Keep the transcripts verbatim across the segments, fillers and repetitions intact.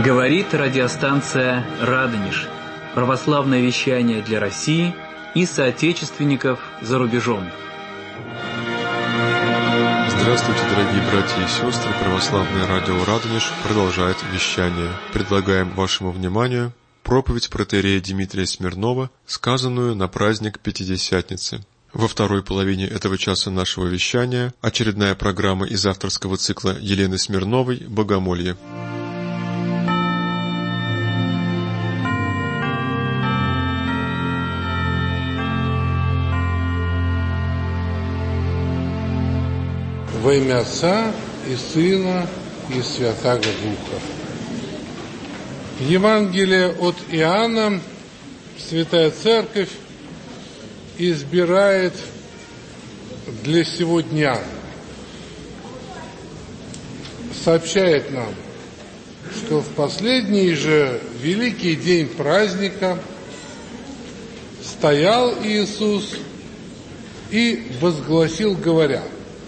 Говорит радиостанция «Радонеж». Православное вещание для России и соотечественников за рубежом. Здравствуйте, дорогие братья и сестры! Православное радио «Радонеж» продолжает вещание. Предлагаем вашему вниманию проповедь протоиерея Дмитрия Смирнова, сказанную на праздник Пятидесятницы. Во второй половине этого часа нашего вещания очередная программа из авторского цикла Елены Смирновой «Богомолье». Во имя Отца и Сына и Святаго Духа. Евангелие от Иоанна Святая Церковь избирает для сего дня. Сообщает нам, что в последний же великий день праздника стоял Иисус и возгласил, говоря: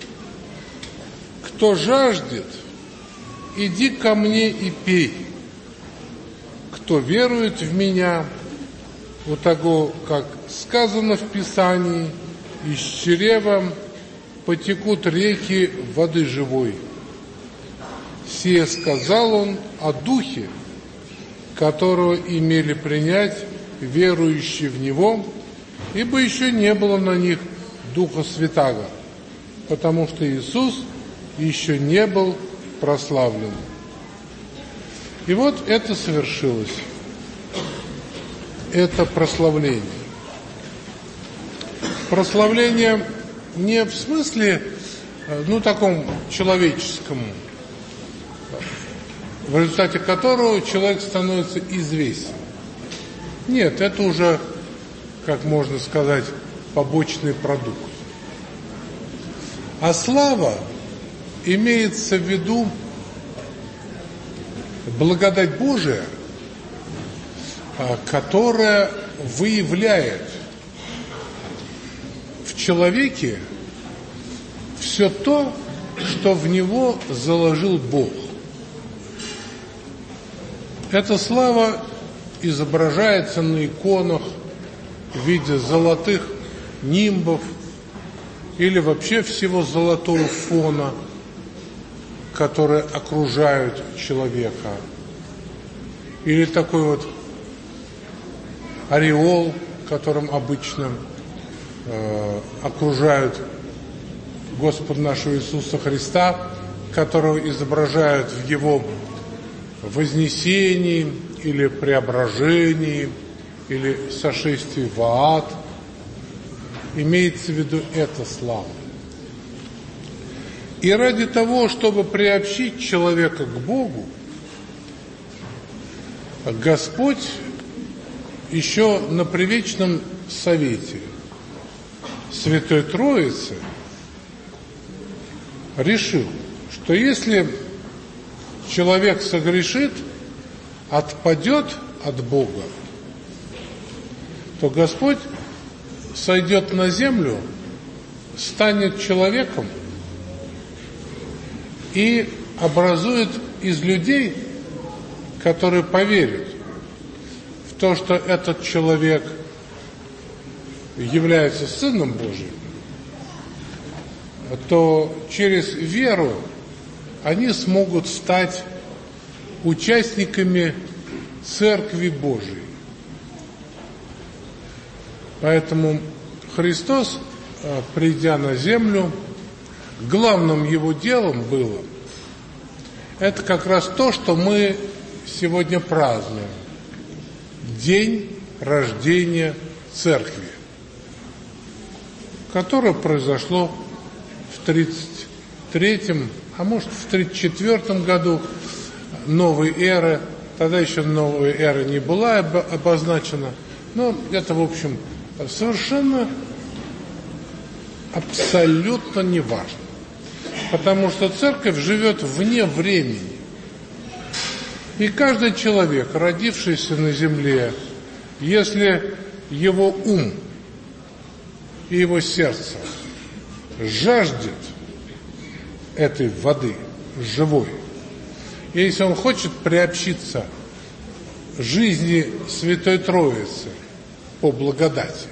«Кто жаждет, иди ко мне и пей. Кто верует в Меня, у того, как сказано в Писании, из чрева потекут реки воды живой». Сие сказал Он о Духе, которого имели принять верующие в Него, ибо еще не было на них Духа Святаго, потому что Иисус еще не был прославлен. И вот это совершилось. Это прославление. Прославление не в смысле, ну, таком человеческом, в результате которого человек становится известен. Нет, это уже, как можно сказать, побочный продукт. А слава имеется в виду благодать Божия, которая выявляет в человеке все то, что в него заложил Бог. Эта слава изображается на иконах в виде золотых нимбов или вообще всего золотого фона, которые окружают человека. Или такой вот ореол, которым обычно э, окружают Господа нашего Иисуса Христа, которого изображают в Его вознесении или преображении, или сошествии в ад. Имеется в виду эта слава. И ради того, чтобы приобщить человека к Богу, Господь еще на привечном совете Святой Троицы решил, что если человек согрешит, отпадет от Бога, то Господь сойдет на землю, станет человеком и образует из людей, которые поверят в то, что этот человек является Сыном Божьим, то через веру они смогут стать участниками Церкви Божией. Поэтому Христос, придя на землю, главным Его делом было это как раз то, что мы сегодня празднуем. День рождения Церкви, которое произошло в тридцать третьем, а может в тридцать четвёртом году новой эры. Тогда еще новая эра не была обозначена. Но это, в общем, совершенно абсолютно не важно. Потому что Церковь живет вне времени. И каждый человек, родившийся на земле, если его ум и его сердце жаждет этой воды живой, И если он хочет приобщиться жизни Святой Троицы по благодати,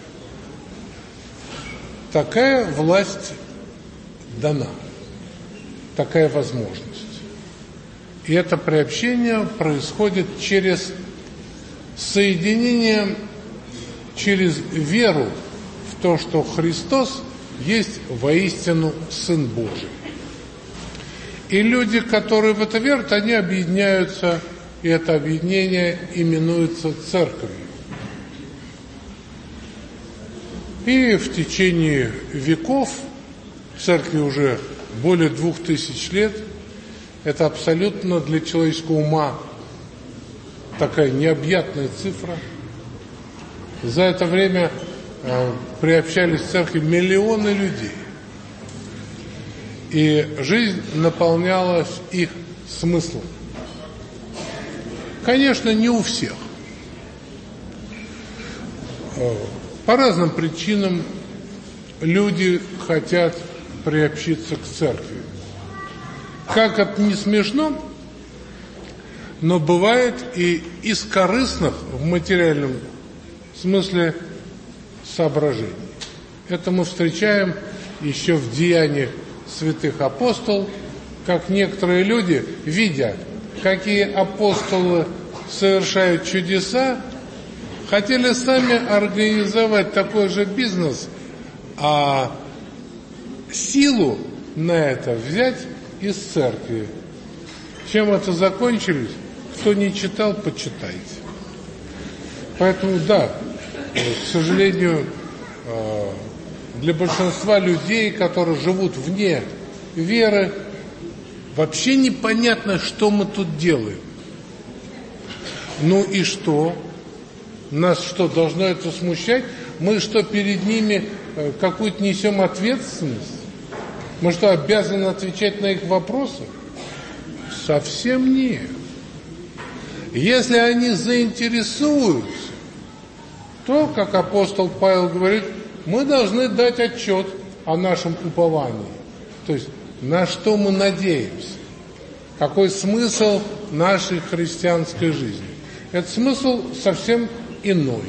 такая власть дана, такая возможность. И это приобщение происходит через соединение, через веру в то, что Христос есть воистину Сын Божий. И люди, которые в это верят, они объединяются, и это объединение именуется церковью. И в течение веков, церкви уже более двух тысяч лет, это абсолютно для человеческого ума такая необъятная цифра. За это время э, приобщались в церкви миллионы людей. И жизнь наполнялась их смыслом. Конечно, не у всех. По разным причинам люди хотят приобщиться к церкви. Как это не смешно, но бывает и из корыстных в материальном смысле соображений. Это мы встречаем еще в деяниях святых апостолов, как некоторые люди, видя, какие апостолы совершают чудеса, хотели сами организовать такой же бизнес, а силу на это взять из церкви. Чем это закончилось? Кто не читал, почитайте. Поэтому, да, к сожалению, для большинства людей, которые живут вне веры, вообще непонятно, что мы тут делаем. Ну и что? Нас что, должно это смущать? Мы что, перед ними какую-то несем ответственность? Мы что, обязаны отвечать на их вопросы? Совсем нет. Если они заинтересуются, то, как апостол Павел говорит, мы должны дать отчет о нашем уповании. То есть, на что мы надеемся. Какой смысл нашей христианской жизни. Этот смысл совсем иной.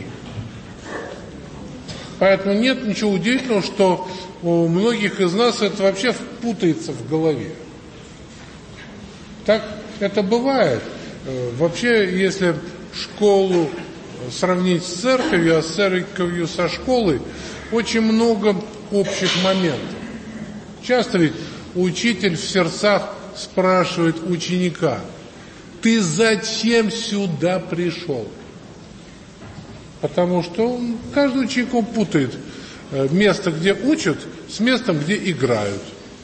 Поэтому нет ничего удивительного, что у многих из нас это вообще путается в голове. Так это бывает. Вообще, если школу сравнить с церковью, а с церковью со школой, очень много общих моментов. Часто ведь учитель в сердцах спрашивает ученика: ты зачем сюда пришел? Потому что каждый ученик он путает место, где учат, с местом, где играют.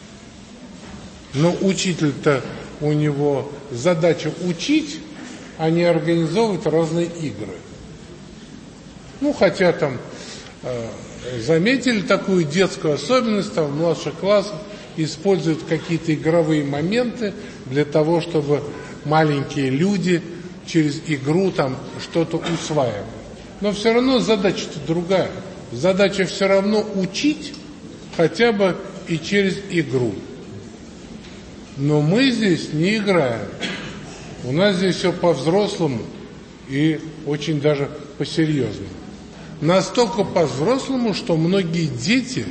Но учитель-то, у него задача учить, а не организовывать разные игры. Ну, хотя там э, заметили такую детскую особенность, там в младших классах используют какие-то игровые моменты для того, чтобы маленькие люди через игру там что-то усваивали. Но все равно задача-то другая. Задача все равно учить, хотя бы и через игру. Но мы здесь не играем. У нас здесь все по-взрослому и очень даже по-серьезному. Настолько по-взрослому, что многие дети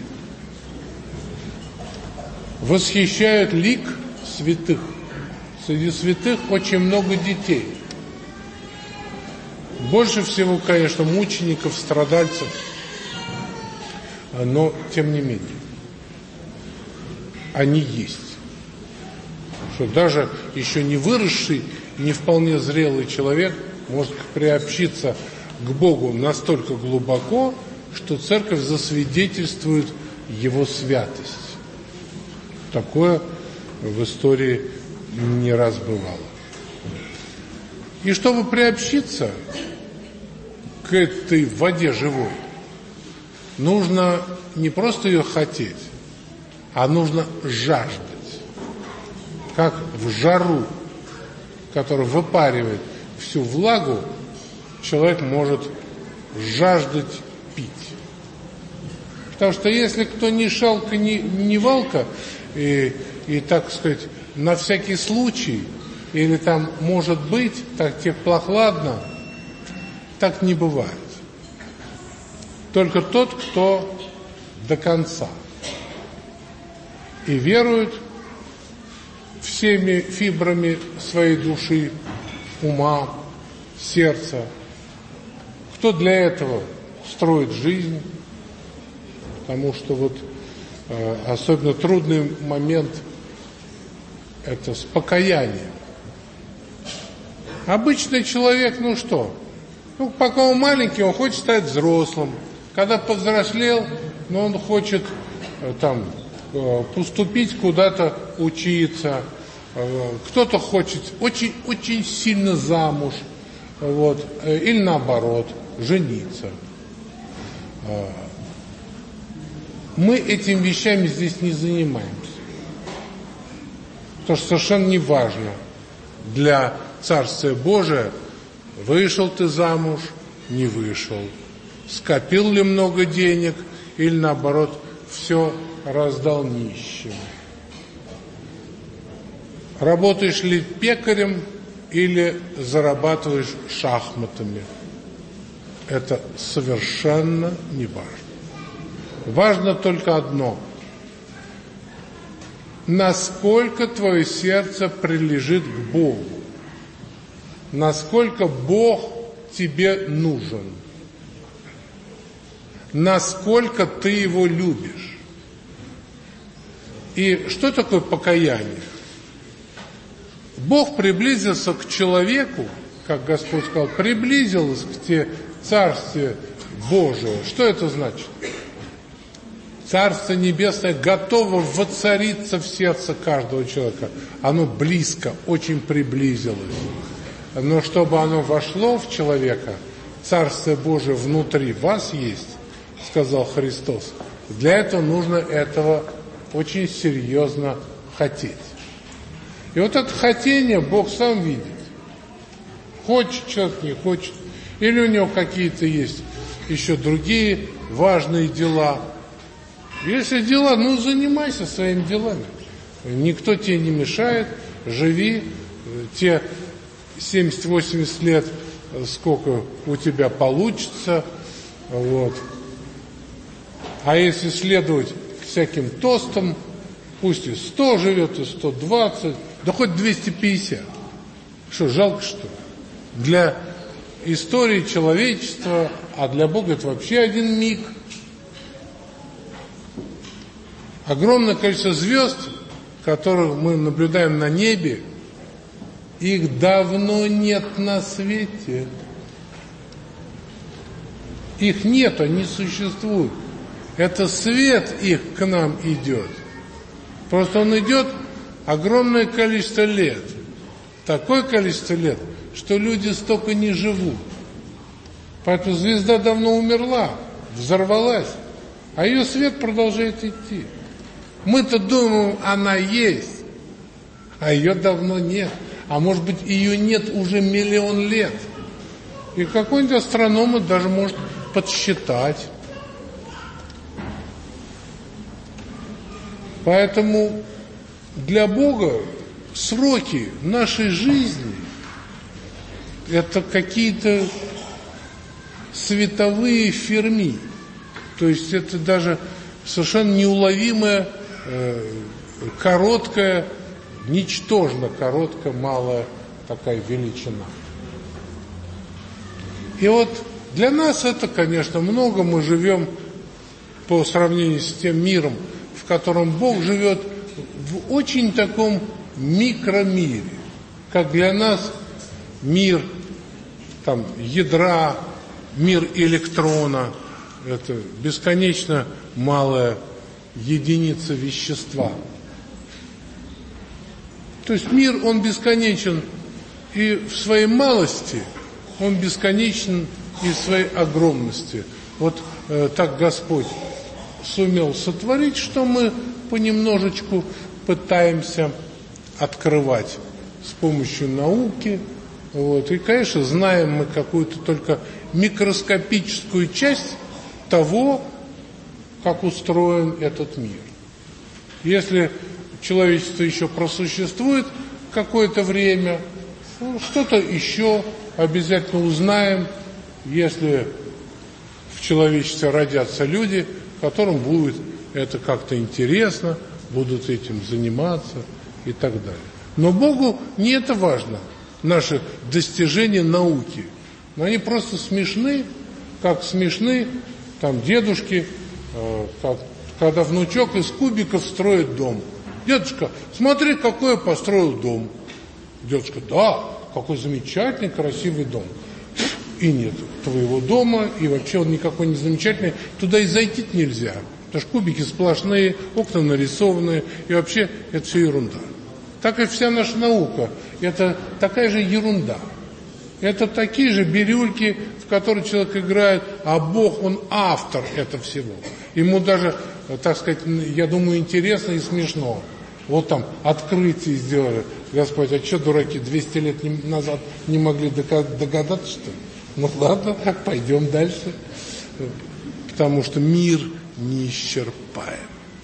восхищают лик святых. Среди святых очень много детей. Больше всего, конечно, мучеников, страдальцев, но тем не менее они есть. Что даже еще не выросший, не вполне зрелый человек может приобщиться к Богу настолько глубоко, что церковь засвидетельствует его святость. Такое в истории не раз бывало. И чтобы приобщиться к этой воде живой, нужно не просто ее хотеть, а нужно жаждать. Как в жару, которая выпаривает всю влагу, человек может жаждать пить. Потому что если кто ни шалка, ни, ни валка, и, и, так сказать, на всякий случай или там может быть, так теплохладно, так не бывает. Только тот, кто до конца и верует всеми фибрами своей души, ума, сердца, кто для этого строит жизнь, потому что вот э, особенно трудный момент – это с покаянием. Обычный человек, ну что, ну пока он маленький, он хочет стать взрослым. Когда повзрослел, ну он хочет э, там э, поступить куда-то учиться. Э, кто-то хочет очень-очень сильно замуж, вот, э, или наоборот, жениться. Э, мы этими вещами здесь не занимаемся. Потому что совершенно не важно для Царствия Божия, вышел ты замуж, не вышел, скопил ли много денег или наоборот все раздал нищим, работаешь ли пекарем или зарабатываешь шахматами. Это совершенно не важно. Важно только одно: насколько твое сердце прилежит к Богу, насколько Бог тебе нужен, насколько ты Его любишь. И что такое покаяние? Бог приблизился к человеку, как Господь сказал, приблизилось к тебе Царствие Божие. Что это значит? Царство Небесное готово воцариться в сердце каждого человека. Оно близко, очень приблизилось. Но чтобы оно вошло в человека, Царствие Божие внутри вас есть, сказал Христос. Для этого нужно этого очень серьезно хотеть. И вот это хотение Бог сам видит. Хочет человек, не хочет. Или у него какие-то есть еще другие важные дела. Если дела, ну занимайся своими делами. Никто тебе не мешает, живи. Те семьдесят-восемьдесят лет, сколько у тебя получится. Вот. А если следовать всяким тостам, пусть и сто живет, и сто двадцать, да хоть двести пятьдесят. Что, жалко, что ли? Для истории человечества, а для Бога это вообще один миг. Огромное количество звезд, которых мы наблюдаем на небе, их давно нет на свете. Их нет, они существуют. Это свет их к нам идет. Просто он идет огромное количество лет. Такое количество лет, что люди столько не живут. Поэтому звезда давно умерла, взорвалась, а ее свет продолжает идти. Мы-то думаем, она есть, а ее давно нет. А может быть, ее нет уже миллион лет. И какой-нибудь астроном даже может подсчитать. Поэтому для Бога сроки нашей жизни – это какие-то световые ферми. То есть это даже совершенно неуловимая, э, короткая, ничтожно короткая, малая такая величина. И вот для нас это, конечно, много. Мы живем по сравнению с тем миром, в котором Бог живет, в очень таком микромире, как для нас мир там, ядра, мир электрона, это бесконечно малая единица вещества. То есть мир, он бесконечен и в своей малости, он бесконечен и в своей огромности. Вот э, так Господь сумел сотворить, что мы понемножечку пытаемся открывать с помощью науки. Вот. И, конечно, знаем мы какую-то только микроскопическую часть того, как устроен этот мир. Если человечество еще просуществует какое-то время, ну, что-то еще обязательно узнаем, если в человечестве родятся люди, которым будет это как-то интересно, будут этим заниматься и так далее. Но Богу не это важно, наши достижения науки. Но они просто смешны, как смешны там дедушки, э, как, когда внучок из кубиков строит дом. Дедушка, смотри, какой я построил дом. Дедушка, да, какой замечательный, красивый дом. И нет твоего дома, и вообще он никакой не замечательный. Туда и зайти нельзя, потому что кубики сплошные, окна нарисованные, и вообще это все ерунда. Так и вся наша наука, это такая же ерунда. Это такие же бирюльки, в которые человек играет, а Бог, Он автор этого всего. Ему даже, так сказать, я думаю, интересно и смешно. Вот там открытие сделали. Господь, а что дураки двести лет назад не могли догадаться, что ли? Ну ладно, пойдем дальше. Потому что мир неисчерпаем.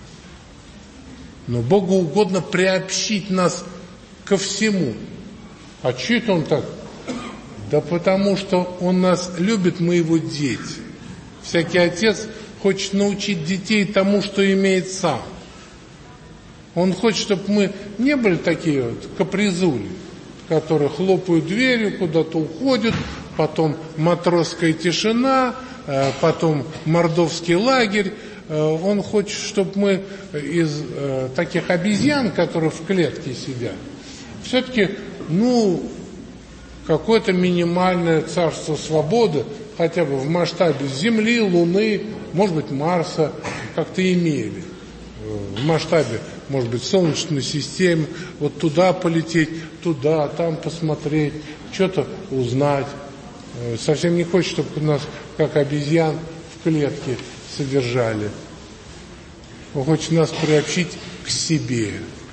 Но Богу угодно приобщить нас ко всему. А что это Он так? Да потому что Он нас любит, мы Его дети. Всякий отец хочет научить детей тому, что имеет сам. Он хочет, чтобы мы не были такие вот капризули, которые хлопают дверью, куда-то уходят, потом матросская тишина, потом мордовский лагерь. Он хочет, чтобы мы из таких обезьян, которые в клетке сидят, все-таки, ну, какое-то минимальное царство свободы, хотя бы в масштабе Земли, Луны, может быть, Марса, как-то имели. В масштабе, может быть, Солнечной системы, вот туда полететь, туда, там посмотреть, что-то узнать. Совсем не хочет, чтобы нас, как обезьян, в клетке содержали. Он хочет нас приобщить к себе.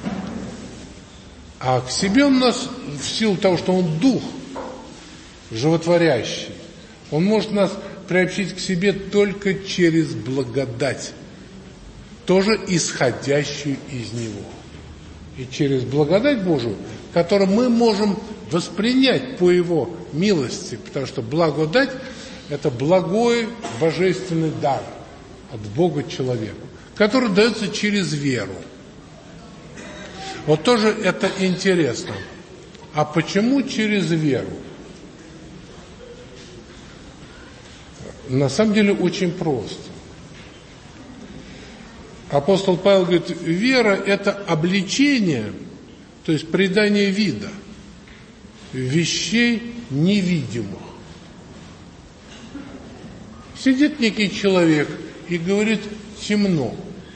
А к себе Он нас, в силу того, что Он дух, животворящий, Он может нас приобщить к себе только через благодать, тоже исходящую из Него. И через благодать Божию, которую мы можем воспринять по Его милости, потому что благодать – это благой божественный дар от Бога человеку, который дается через веру. Вот тоже это интересно. А почему через веру? На самом деле очень просто. Апостол Павел говорит, вера – это обличение, то есть придание вида вещей невидимых. Сидит некий человек и говорит, темно.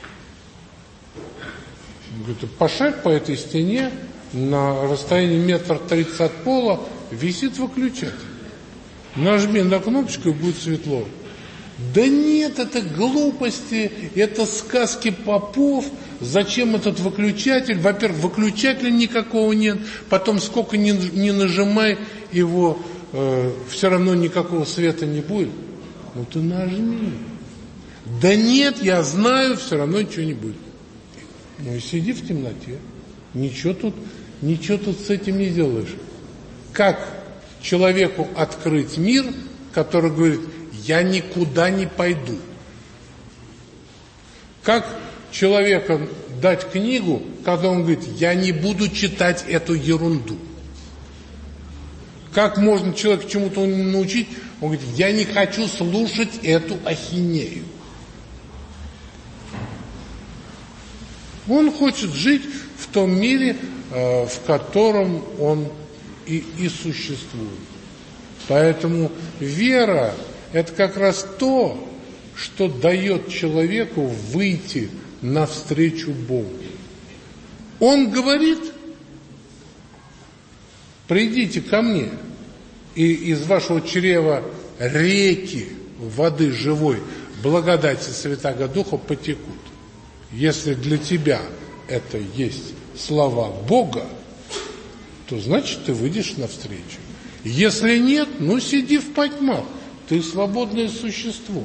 Говорит, пошарь по этой стене, на расстоянии метр тридцать от пола висит выключатель. Нажми на кнопочку, и будет светло. Да нет, это глупости, это сказки попов. Зачем этот выключатель? Во-первых, выключателя никакого нет. Потом, сколько ни, ни нажимай, его э, все равно никакого света не будет. Ну ты нажми. Да нет, я знаю, все равно ничего не будет. Ну и сиди в темноте. Ничего тут, ничего тут с этим не делаешь. Как человеку открыть мир, который говорит, я никуда не пойду? Как человеку дать книгу, когда он говорит, я не буду читать эту ерунду? Как можно человека чему-то научить? Он говорит, я не хочу слушать эту ахинею. Он хочет жить в том мире, в котором он и, и существует. Поэтому вера – это как раз то, что дает человеку выйти навстречу Богу. Он говорит, придите ко мне, и из вашего чрева реки воды живой, благодати Святаго Духа потекут. Если для тебя это есть слова Бога, то значит ты выйдешь навстречу. Если нет, ну сиди в потьмах, ты свободное существо.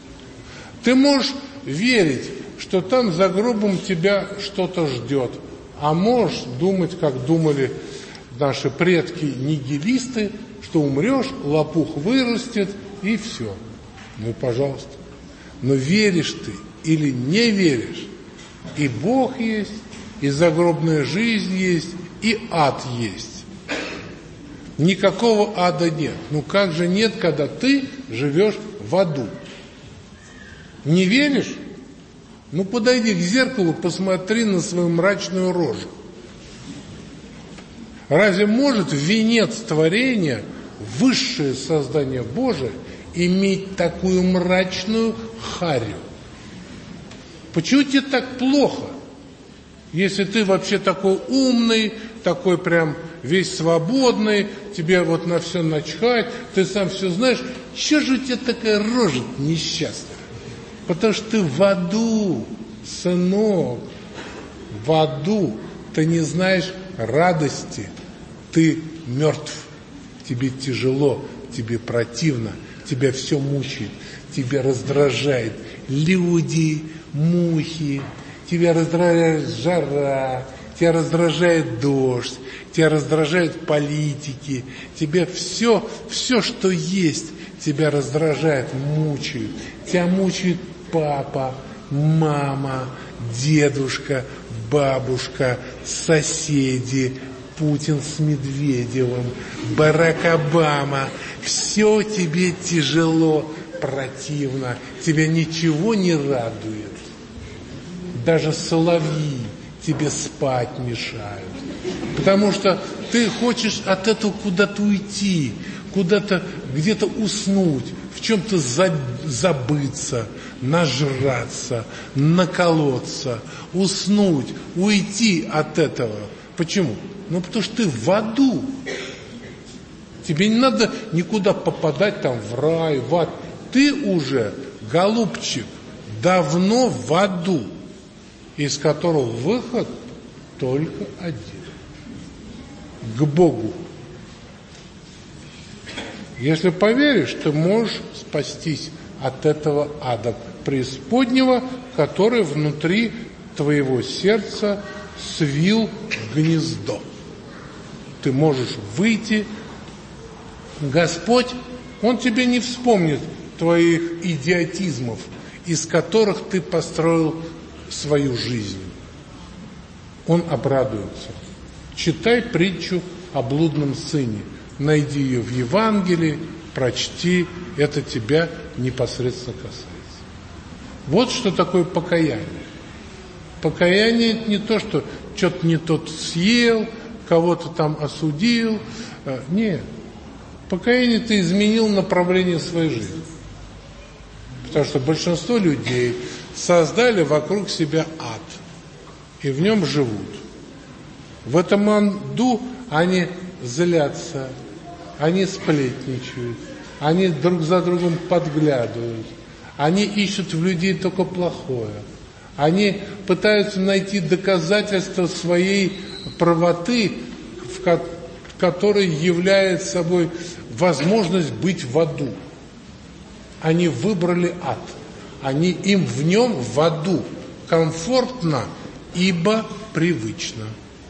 Ты можешь верить, что там за гробом тебя что-то ждет, А можешь думать, как думали наши предки-нигилисты, что умрешь, лопух вырастет и все. Ну, пожалуйста. Но веришь ты или не веришь, и Бог есть, и загробная жизнь есть, и ад есть. Никакого ада нет. Ну как же нет, когда ты живешь в аду? Не веришь? Ну подойди к зеркалу, посмотри на свою мрачную рожу. Разве может венец творения, высшее создание Божие, иметь такую мрачную харю? Почему тебе так плохо, если ты вообще такой умный, такой прям весь свободный, тебе вот на все начхать, ты сам все знаешь, что же у тебя такая рожа несчастная? Потому что ты в аду, сынок, в аду, ты не знаешь радости, ты мертв, тебе тяжело, тебе противно, тебя все мучает, тебя раздражает люди, мухи, тебя раздражает жара, тебя раздражает дождь, тебя раздражают политики, тебя все, все, что есть, тебя раздражает, мучает. Тебя мучает папа, мама, дедушка, бабушка, соседи, Путин с Медведевым, Барак Обама. Все тебе тяжело, противно, тебя ничего не радует. Даже соловьи тебе спать мешают. Потому что ты хочешь от этого куда-то уйти, куда-то где-то уснуть, в чем-то забыться, нажраться, наколоться, уснуть, уйти от этого. Почему? Ну, потому что ты в аду. Тебе не надо никуда попадать там в рай, в ад. Ты уже, голубчик, давно в аду, из которого выход только один. К Богу. Если поверишь, ты можешь спастись от этого ада преисподнего, который внутри твоего сердца свил гнездо. Ты можешь выйти. Господь, Он тебе не вспомнит твоих идиотизмов, из которых ты построил свою жизнь. Он обрадуется. Читай притчу о блудном сыне. Найди ее в Евангелии, прочти, это тебя непосредственно касается. Вот что такое покаяние. Покаяние – это не то, что что-то не тот съел, кого-то там осудил. Нет. Покаяние – ты изменил направление своей жизни. Потому что большинство людей создали вокруг себя ад, и в нем живут. В этом аду они злятся, они сплетничают, они друг за другом подглядывают, они ищут в людей только плохое, они пытаются найти доказательства своей правоты, в которой является собой возможность быть в аду. Они выбрали ад, они им в нем в аду комфортно, ибо привычно.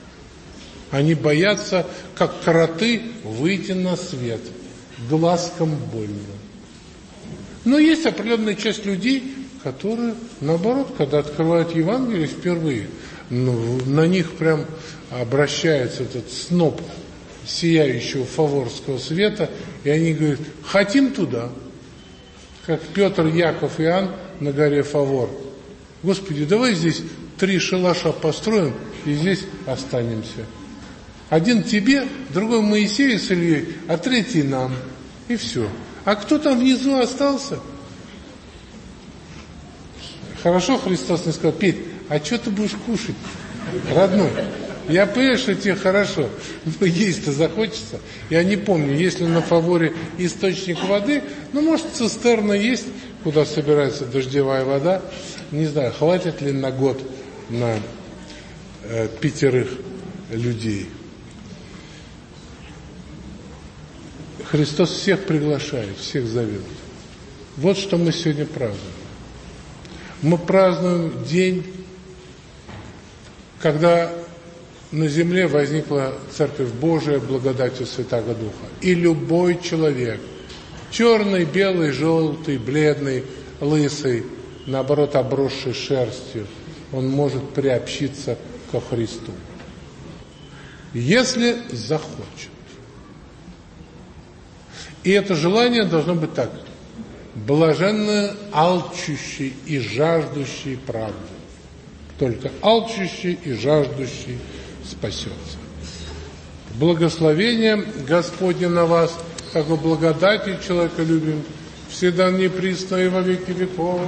Они боятся, как кроты, выйти на свет. Глазкам больно. Но есть определенная часть людей, которые, наоборот, когда открывают Евангелие впервые, ну, на них прям обращается этот сноп сияющего фаворского света, и они говорят, хотим туда. Как Петр, Яков и Иоанн на горе Фавор. Господи, давай здесь три шалаша построим, и здесь останемся. Один тебе, другой Моисею с Ильей, а третий нам. И все. А кто там внизу остался? Хорошо Христос не сказал, Петь, а что ты будешь кушать, родной? Я понимаю, что тебе хорошо, но есть-то захочется. Я не помню, есть ли на Фаворе источник воды, ну, может, цистерна есть, куда собирается дождевая вода. Не знаю, хватит ли на год на э, пятерых людей. Христос всех приглашает, всех зовет. Вот что мы сегодня празднуем. Мы празднуем день, когда на земле возникла Церковь Божия благодатью Святаго Духа. И любой человек, черный, белый, желтый, бледный, лысый, наоборот, обросший шерстью, он может приобщиться ко Христу, если захочет. И это желание должно быть так: блаженно алчущий и жаждущий правды. Только алчущий и жаждущий спасется. Благословение Господне на вас, как о благодати человеколюбим, всегда неприсно и во веки веков.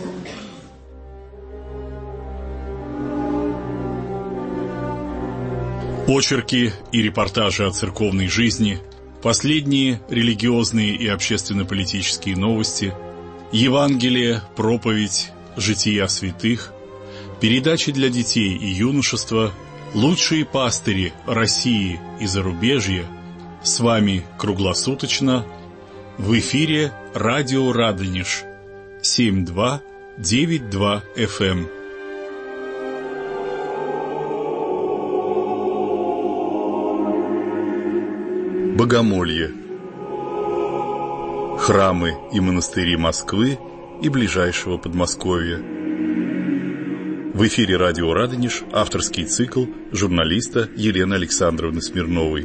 Очерки и репортажи о церковной жизни, последние религиозные и общественно-политические новости, Евангелие, проповедь, жития святых, передачи для детей и юношества, лучшие пастыри России и зарубежья. С вами круглосуточно в эфире радио Радонеж семь два девять два эф эм. Богомолье. Храмы и монастыри Москвы и ближайшего Подмосковья. В эфире радио Радонеж авторский цикл журналиста Елены Александровны Смирновой.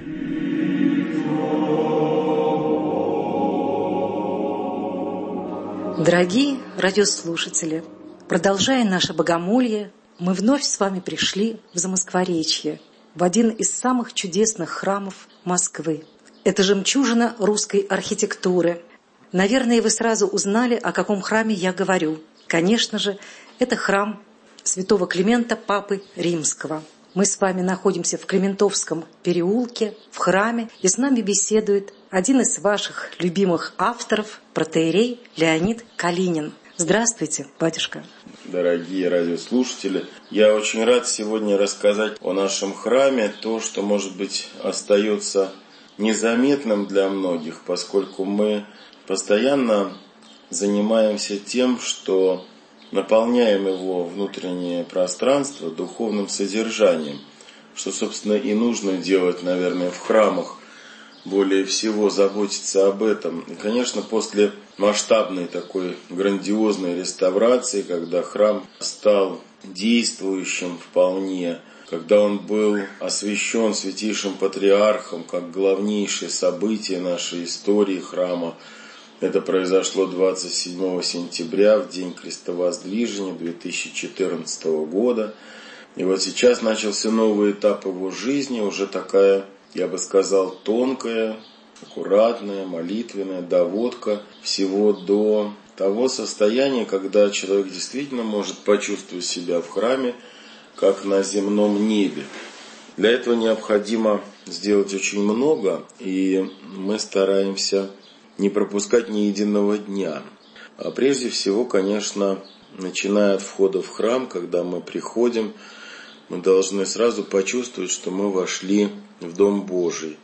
Дорогие радиослушатели, продолжая наше богомолье, мы вновь с вами пришли в Замоскворечье, в один из самых чудесных храмов Москвы. Это жемчужина русской архитектуры. Наверное, вы сразу узнали, о каком храме я говорю. Конечно же, это храм святого Климента Папы Римского. Мы с вами находимся в Климентовском переулке, в храме, и с нами беседует один из ваших любимых авторов, протоиерей Леонид Калинин. Здравствуйте, батюшка. Дорогие радиослушатели, я очень рад сегодня рассказать о нашем храме, то, что, может быть, остается незаметным для многих, поскольку мы постоянно занимаемся тем, что наполняем его внутреннее пространство духовным содержанием, что, собственно, и нужно делать, наверное, в храмах, более всего заботиться об этом. И, конечно, после масштабной такой грандиозной реставрации, когда храм стал действующим вполне, когда он был освящен святейшим патриархом как главнейшее событие нашей истории храма, это произошло двадцать седьмого сентября, в день крестовоздвижения две тысячи четырнадцатого года. И вот сейчас начался новый этап его жизни, уже такая, я бы сказал, тонкая, аккуратная, молитвенная доводка всего до того состояния, когда человек действительно может почувствовать себя в храме, как на земном небе. Для этого необходимо сделать очень много, и мы стараемся не пропускать ни единого дня. А прежде всего, конечно, начиная от входа в храм, когда мы приходим, мы должны сразу почувствовать, что мы вошли в Дом Божий.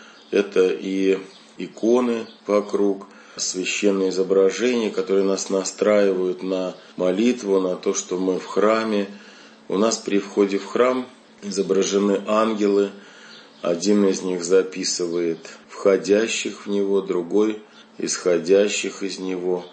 Это и иконы вокруг, священные изображения, которые нас настраивают на молитву, на то, что мы в храме. У нас при входе в храм изображены ангелы. Один из них записывает входящих в него, другой исходящих из него.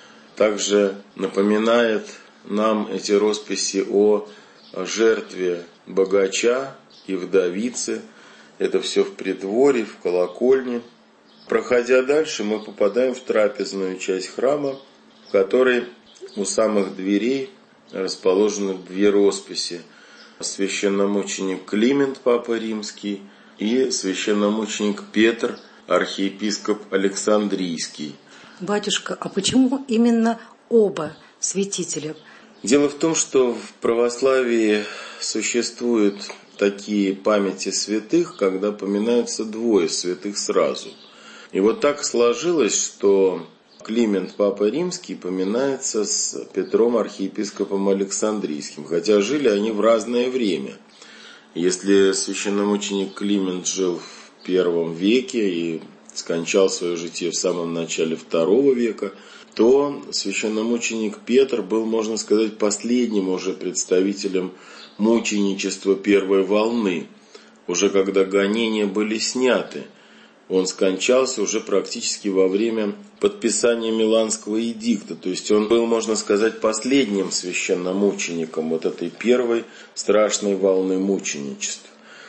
Также напоминает нам эти росписи о жертве богача и вдовицы. Это все в притворе, в колокольне. Проходя дальше, мы попадаем в трапезную часть храма, в которой у самых дверей расположены две росписи. Священномученик Климент, Папа Римский, и священномученик Петр, архиепископ Александрийский. Батюшка, а почему именно оба святителя? Дело в том, что в православии существуют такие памяти святых, когда поминаются двое святых сразу. И вот так сложилось, что Климент Папа Римский поминается с Петром архиепископом Александрийским, хотя жили они в разное время. Если священномученик Климент жил в первом веке и скончал свое житие в самом начале второго века, то священномученик Петр был, можно сказать, последним уже представителем мученичества первой волны. уже когда гонения были сняты. Он скончался уже практически во время подписания Миланского эдикта. То есть он был, можно сказать, последним священномучеником вот этой первой страшной волны мученичества.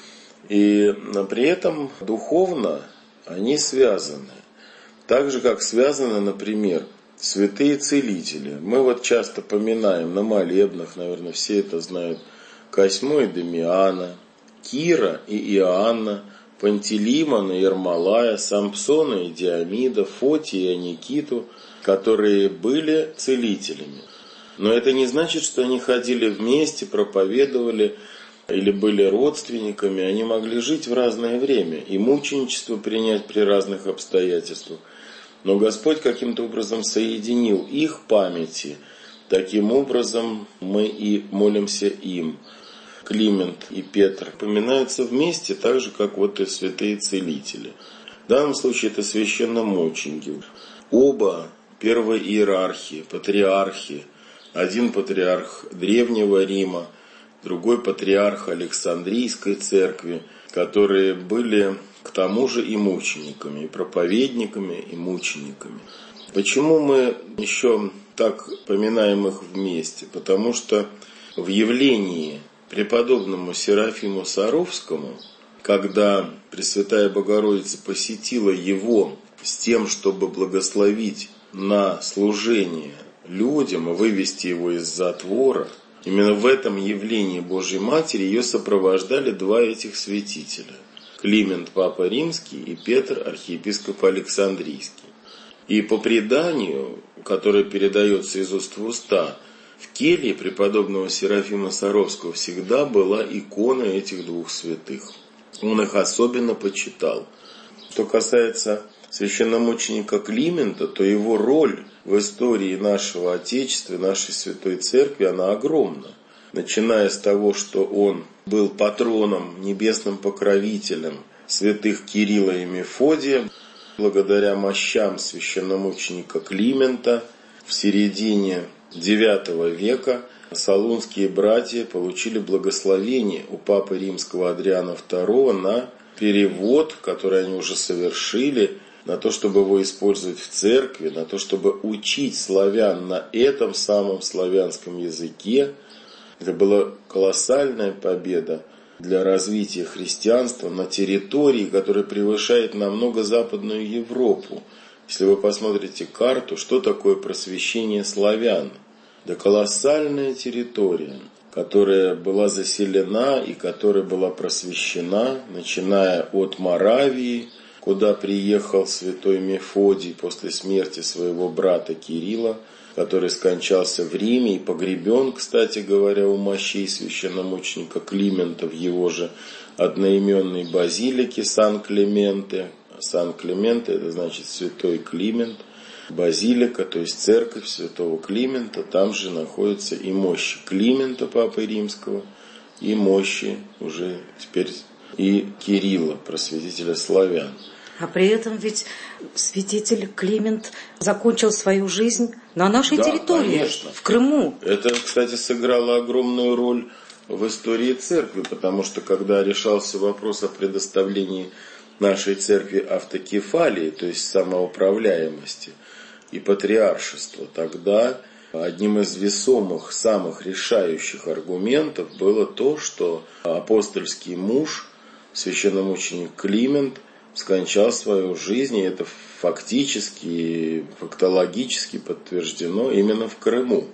И при этом духовно они связаны. Так же, как связаны, например, святые целители. Мы вот часто поминаем на молебнах, наверное, все это знают, Косьму и Дамиана, Кира и Иоанна, Пантелеймона и Ермолая, Самсона и Диомида, Фотия и Никиту, которые были целителями. Но это не значит, что они ходили вместе, проповедовали или были родственниками. Они могли жить в разное время и мученичество принять при разных обстоятельствах. Но Господь каким-то образом соединил их памяти. Таким образом мы и молимся им. Климент и Петр поминаются вместе, так же, как вот и святые целители. В данном случае это священномученики. Оба первые иерархи, патриархи. Один патриарх Древнего Рима, другой патриарх Александрийской церкви, которые были к тому же и мучениками, и проповедниками, и мучениками. Почему мы еще так поминаем их вместе? Потому что в явлении преподобному Серафиму Саровскому, когда Пресвятая Богородица посетила его с тем, чтобы благословить на служение людям и вывести его из затвора, именно в этом явлении Божьей Матери ее сопровождали два этих святителя. Климент Папа Римский и Петр архиепископ Александрийский. И по преданию, которое передается из уст в уста, в келье преподобного Серафима Саровского всегда была икона этих двух святых. Он их особенно почитал. Что касается священномученика Климента, то его роль в истории нашего Отечества, нашей Святой Церкви, она огромна. Начиная с того, что он был патроном, небесным покровителем святых Кирилла и Мефодия, благодаря мощам священномученика Климента в середине девятого века салунские братья получили благословение у папы римского Адриана второго на перевод, который они уже совершили, на то, чтобы его использовать в церкви, на то, чтобы учить славян на этом самом славянском языке. Это была колоссальная победа для развития христианства на территории, которая превышает намного Западную Европу. Если вы посмотрите карту, что такое просвещение славян? Да колоссальная территория, которая была заселена и которая была просвещена, начиная от Моравии, куда приехал святой Мефодий после смерти своего брата Кирилла, который скончался в Риме и погребен, кстати говоря, у мощей священномученика Климента в его же одноименной базилике Сан-Клименте. Сан-Клименте — это значит святой Климент. Базилика, то есть церковь святого Климента, там же находятся и мощи Климента, папы римского, и мощи уже теперь и Кирилла, просветителя славян. А при этом ведь святитель Климент закончил свою жизнь на нашей да, территории, конечно. В Крыму. Это, кстати, сыграло огромную роль в истории церкви, потому что когда решался вопрос о предоставлении нашей церкви автокефалии, то есть самоуправляемости и патриаршества, тогда одним из весомых, самых решающих аргументов было то, что апостольский муж, священномученик Климент, скончал свою жизнь, и это фактически, фактологически подтверждено именно в Крыму.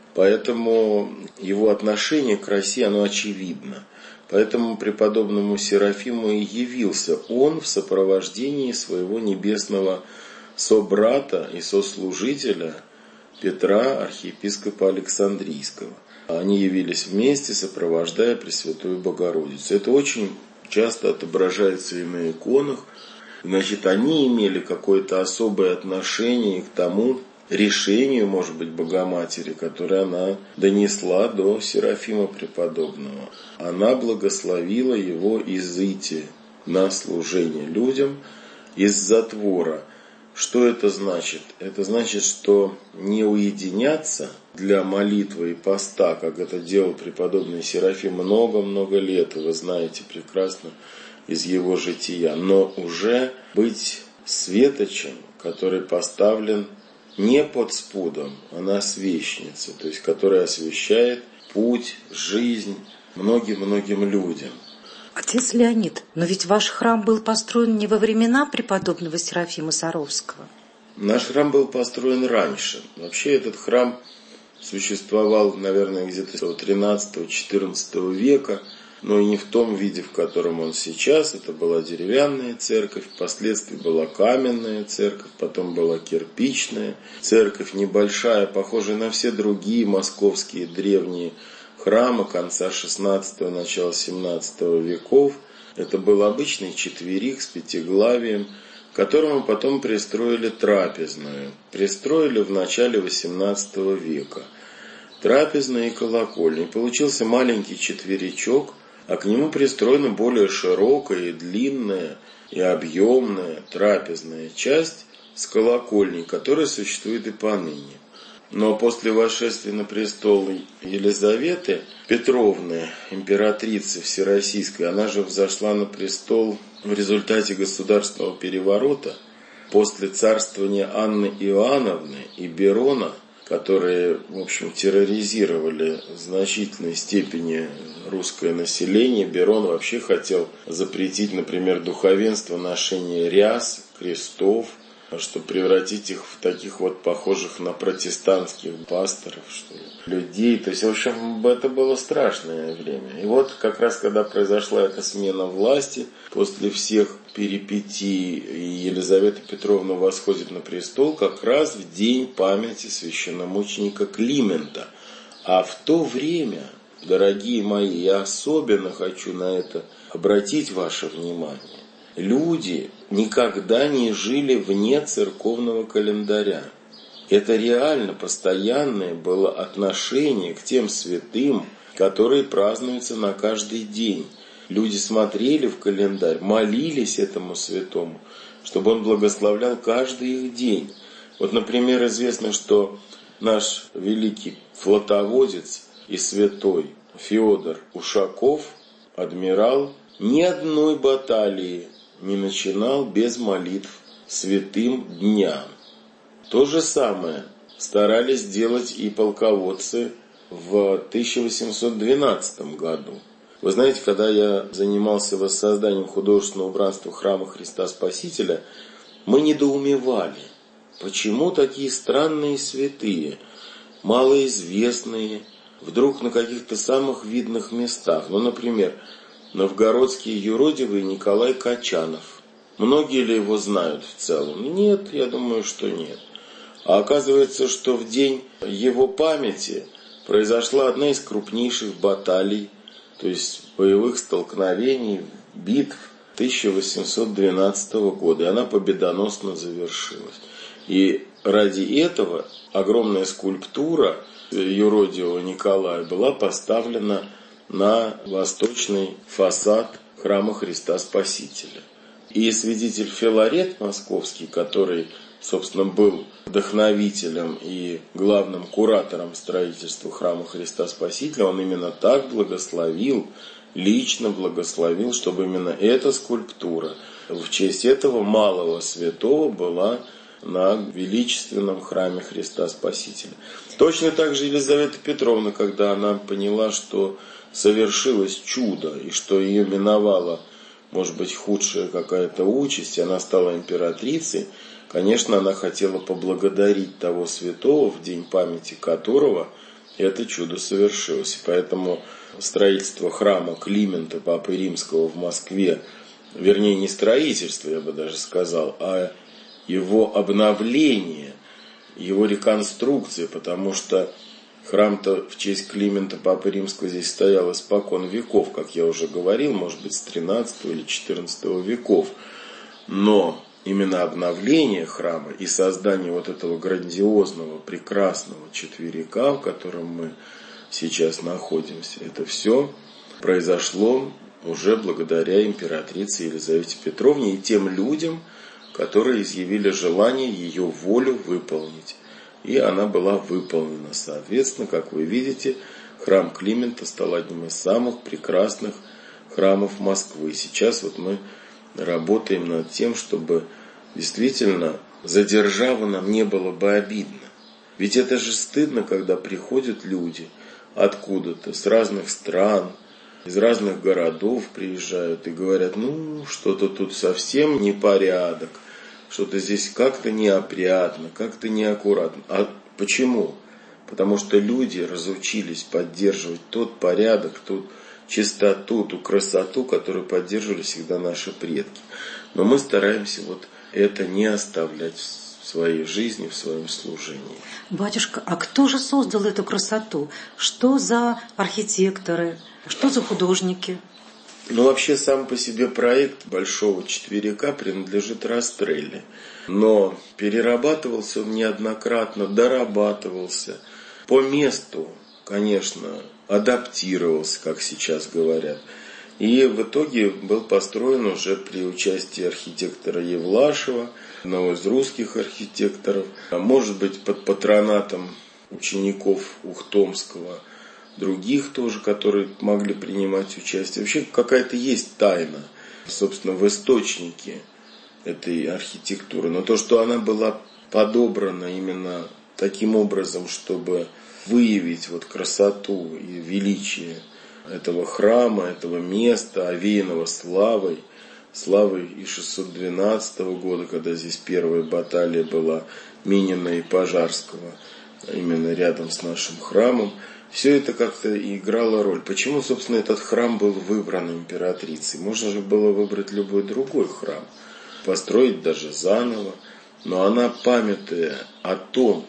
Поэтому его отношение к России, оно очевидно. Поэтому преподобному Серафиму и явился он в сопровождении своего небесного собрата и сослужителя Петра, архиепископа Александрийского. Они явились вместе, сопровождая Пресвятую Богородицу. Это очень часто отображается и на иконах. Значит, они имели какое-то особое отношение к тому решению, может быть, Богоматери, которое она донесла до Серафима Преподобного. Она благословила его изыти на служение людям из затвора. Что это значит? Это значит, что не уединяться для молитвы и поста, как это делал преподобный Серафим много-много лет, и вы знаете прекрасно из его жития, но уже быть светочем, который поставлен не под спудом, а на свечнице, то есть который освещает путь, жизнь многим-многим людям. Отец Леонид, но ведь ваш храм был построен не во времена преподобного Серафима Саровского. Наш храм был построен раньше. Вообще этот храм существовал, наверное, где-то тринадцатого-четырнадцатого века, но и не в том виде, в котором он сейчас. Это была деревянная церковь, впоследствии была каменная церковь, потом была кирпичная церковь, небольшая, похожая на все другие московские древние храмы конца шестнадцатого, начала семнадцатого веков. Это был обычный четверик с пятиглавием, к которому потом пристроили трапезную. Пристроили в начале восемнадцатого века. Трапезная и колокольня. Получился маленький четверичок, а к нему пристроена более широкая и длинная и объемная трапезная часть с колокольней, которая существует и поныне. Но после восшествия на престол Елизаветы Петровны, императрицы всероссийской, она же взошла на престол в результате государственного переворота после царствования Анны Иоанновны и Берона, которые, в общем, терроризировали в значительной степени русское население. Берон вообще хотел запретить, например, духовенство ношение ряс, крестов, чтобы превратить их в таких вот похожих на протестантских пасторов, что ли, людей. То есть, в общем, это было страшное время. И вот как раз когда произошла эта смена власти, после всех перипетий Елизавета Петровна восходит на престол как раз в день памяти священномученика Климента. А в то время, дорогие мои, я особенно хочу на это обратить ваше внимание. Люди никогда не жили вне церковного календаря. Это реально постоянное было отношение к тем святым, которые празднуются на каждый день. Люди смотрели в календарь, молились этому святому, чтобы он благословлял каждый их день. Вот, например, известно, что наш великий флотоводец и святой Феодор Ушаков, адмирал, ни одной баталии не начинал без молитв святым дням. То же самое старались делать и полководцы в тысяча восемьсот двенадцатом году. Вы знаете, когда я занимался воссозданием художественного убранства храма Христа Спасителя, мы недоумевали, почему такие странные святые, малоизвестные, вдруг на каких-то самых видных местах. Ну, например, новгородский юродивый Николай Качанов. Многие ли его знают в целом? Нет, я думаю, что нет. А оказывается, что в день его памяти произошла одна из крупнейших баталий, то есть боевых столкновений, битв тысяча восемьсот двенадцатого года. И она победоносно завершилась. И ради этого огромная скульптура юродивого Николая была поставлена на восточный фасад храма Христа Спасителя. И святитель Филарет Московский, который, собственно, был вдохновителем и главным куратором строительства храма Христа Спасителя, он именно так благословил, лично благословил, чтобы именно эта скульптура в честь этого малого святого была на величественном храме Христа Спасителя. Точно так же Елизавета Петровна, когда она поняла, что совершилось чудо, и что ее миновала, может быть, худшая какая-то участь, и она стала императрицей, конечно, она хотела поблагодарить того святого, в день памяти которого это чудо совершилось. И поэтому строительство храма Климента, Папы Римского в Москве, вернее, не строительство, я бы даже сказал, а его обновление, его реконструкция, потому что храм-то в честь Климента, Папы Римского, здесь стоял испокон веков, как я уже говорил, может быть, с тринадцатого или четырнадцатого веков. Но именно обновление храма и создание вот этого грандиозного, прекрасного четверика, в котором мы сейчас находимся, это все произошло уже благодаря императрице Елизавете Петровне и тем людям, которые изъявили желание ее волю выполнить. И она была выполнена. Соответственно, как вы видите, храм Климента стал одним из самых прекрасных храмов Москвы. Сейчас вот мы работаем над тем, чтобы действительно за державу нам не было бы обидно. Ведь это же стыдно, когда приходят люди откуда-то, с разных стран, из разных городов приезжают и говорят: ну, что-то тут совсем непорядок, что-то здесь как-то неопрятно, как-то неаккуратно. А почему? Потому что люди разучились поддерживать тот порядок, ту чистоту, ту красоту, которую поддерживали всегда наши предки. Но мы стараемся вот это не оставлять в своей жизни, в своем служении. Батюшка, а кто же создал эту красоту? Что за архитекторы? Что за художники? Ну, вообще, сам по себе проект Большого Четверика принадлежит Растрелли. Но перерабатывался он неоднократно, дорабатывался. По месту, конечно, адаптировался, как сейчас говорят. И в итоге был построен уже при участии архитектора Евлашева, одного из русских архитекторов, а может быть под патронатом учеников Ухтомского, других тоже, которые могли принимать участие. Вообще какая-то есть тайна, собственно, в источнике этой архитектуры. Но то, что она была подобрана именно таким образом, чтобы выявить вот красоту и величие этого храма, этого места, овеянного славой, славой и шестьсот двенадцатого года, когда здесь первая баталия была Минина и Пожарского, именно рядом с нашим храмом, все это как-то играло роль. Почему, собственно, этот храм был выбран императрицей? Можно же было выбрать любой другой храм, построить даже заново, но она, памятуя о том,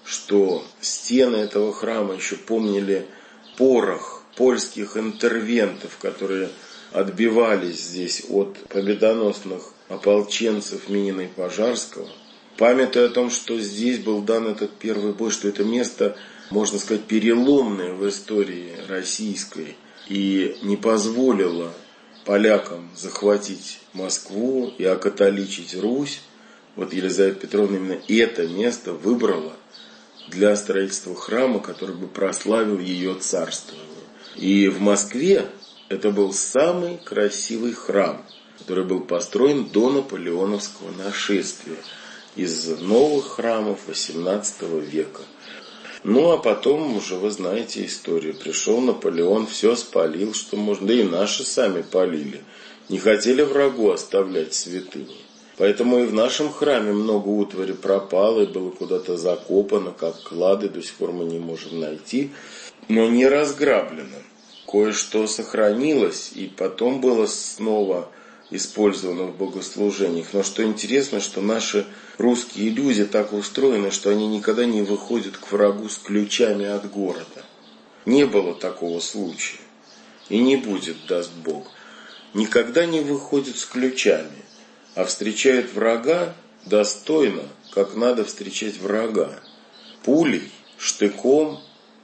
что стены этого храма еще помнили порох польских интервентов, которые отбивались здесь от победоносных ополченцев Минина и Пожарского, памятуя о том, что здесь был дан этот первый бой, что это место, можно сказать, переломное в истории российской и не позволило полякам захватить Москву и окатоличить Русь, вот Елизавета Петровна именно это место выбрала для строительства храма, который бы прославил ее царствование. И в Москве это был самый красивый храм, который был построен до наполеоновского нашествия из новых храмов восемнадцатого века. Ну, а потом уже вы знаете историю. Пришел Наполеон, все спалил, что можно. Да и наши сами палили. Не хотели врагу оставлять святыни. Поэтому и в нашем храме много утвари пропало и было куда-то закопано, как клады, до сих пор мы не можем найти. Но не разграблено. Кое-что сохранилось и потом было снова использовано в богослужениях. Но что интересно, что наши русские люди так устроены, что они никогда не выходят к врагу с ключами от города. Не было такого случая. И не будет, даст Бог. Никогда не выходят с ключами, а встречают врага достойно, как надо встречать врага. Пулей, штыком,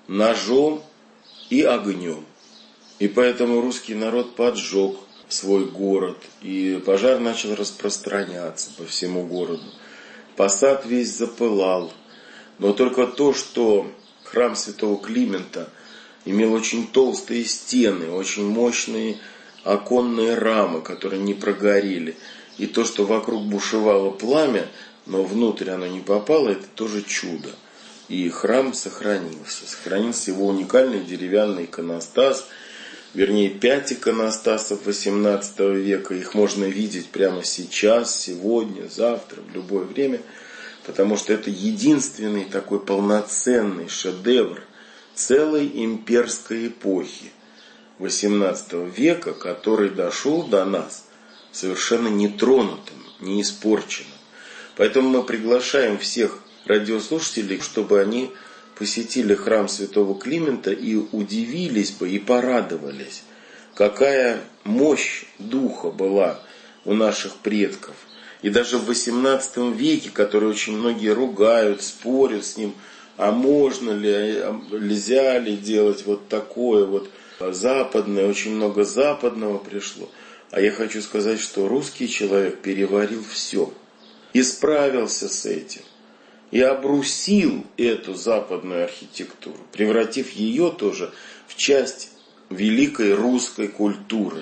ножом и огнем. И поэтому русский народ поджег свой город, и пожар начал распространяться по всему городу. Посад весь запылал. Но только то, что храм святого Климента имел очень толстые стены, очень мощные оконные рамы, которые не прогорели, и то, что вокруг бушевало пламя, но внутрь оно не попало, это тоже чудо. И храм сохранился. Сохранился его уникальный деревянный иконостас, вернее, пять иконостасов восемнадцатого века. Их можно видеть прямо сейчас, сегодня, завтра, в любое время, потому что это единственный такой полноценный шедевр целой имперской эпохи восемнадцатого века, который дошел до нас совершенно нетронутым, не испорченным. Поэтому мы приглашаем всех радиослушателей, чтобы они посетили храм святого Климента и удивились бы, и порадовались, какая мощь духа была у наших предков. И даже в восемнадцатом веке, который очень многие ругают, спорят с ним, а можно ли, нельзя ли делать вот такое вот западное, очень много западного пришло. А я хочу сказать, что русский человек переварил все. и справился с этим, и обрусил эту западную архитектуру, превратив ее тоже в часть великой русской культуры.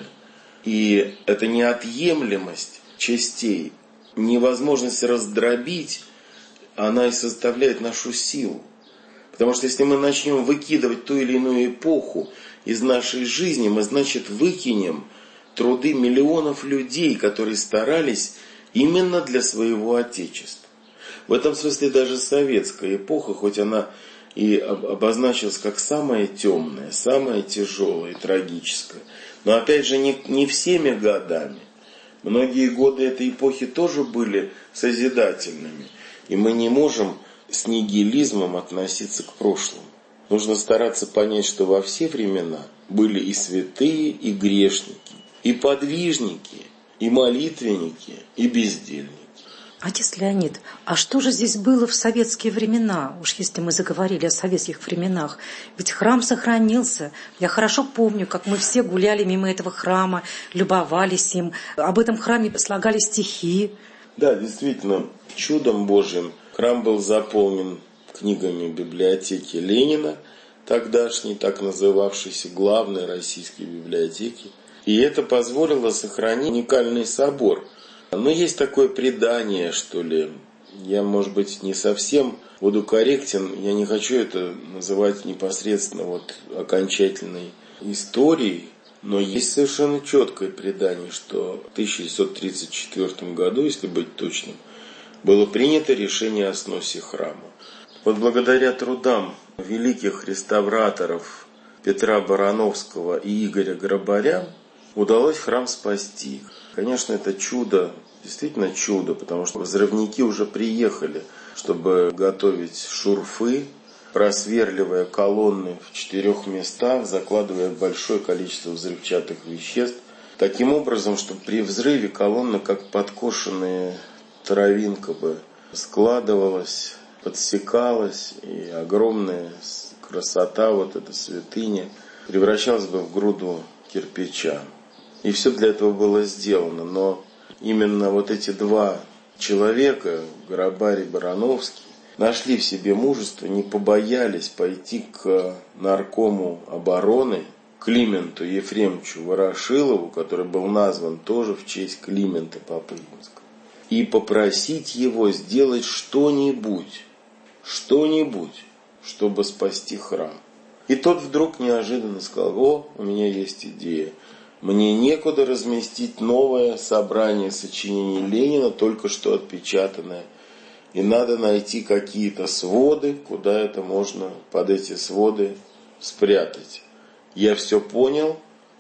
И эта неотъемлемость частей, невозможность раздробить, она и составляет нашу силу. Потому что если мы начнем выкидывать ту или иную эпоху из нашей жизни, мы, значит, выкинем труды миллионов людей, которые старались именно для своего Отечества. В этом смысле даже советская эпоха, хоть она и обозначилась как самая темная, самая тяжелая и трагическая, но опять же не, не всеми годами. Многие годы этой эпохи тоже были созидательными. И мы не можем с нигилизмом относиться к прошлому. Нужно стараться понять, что во все времена были и святые, и грешники, и подвижники, и молитвенники, и бездельники. Отец Леонид, а что же здесь было в советские времена, уж если мы заговорили о советских временах? Ведь храм сохранился. Я хорошо помню, как мы все гуляли мимо этого храма, любовались им. Об этом храме слагали стихи. Да, действительно, чудом Божьим храм был заполнен книгами библиотеки Ленина, тогдашней, так называвшейся главной российской библиотеки. И это позволило сохранить уникальный собор. Но есть такое предание, что ли, я, может быть, не совсем буду корректен, я не хочу это называть непосредственно вот окончательной историей, но есть совершенно четкое предание, что в тысяча девятьсот тридцать четвёртом году, если быть точным, было принято решение о сносе храма. Вот благодаря трудам великих реставраторов Петра Барановского и Игоря Грабаря удалось храм спасти. Конечно, это чудо, действительно чудо, потому что взрывники уже приехали, чтобы готовить шурфы, просверливая колонны в четырех местах, закладывая большое количество взрывчатых веществ. Таким образом, чтобы при взрыве колонна, как подкошенная травинка бы, складывалась, подсекалась, и огромная красота, вот эта святыня, превращалась бы в груду кирпича. И все для этого было сделано. Но именно вот эти два человека, Грабарь и Барановский, нашли в себе мужество, не побоялись пойти к наркому обороны Клименту Ефремовичу Ворошилову, который был назван тоже в честь Климента Папы Римского, и попросить его сделать что-нибудь, что-нибудь, чтобы спасти храм. И тот вдруг неожиданно сказал: о, у меня есть идея. Мне некуда разместить новое собрание сочинений Ленина, только что отпечатанное. И надо найти какие-то своды, куда это можно под эти своды спрятать. Я все понял,